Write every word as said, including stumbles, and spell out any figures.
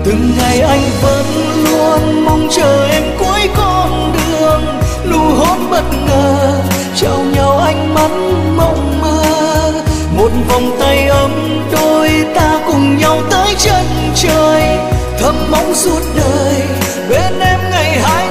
Từng ngày anh vẫn luôn mong chờ em cuối con đường, nụ hôn bất ngờ trao nhau ánh mắt mộng mơ, một vòng tay ấm đôi ta cùng nhau tới chân trời, thầm mong suốt đời bên em ngày hai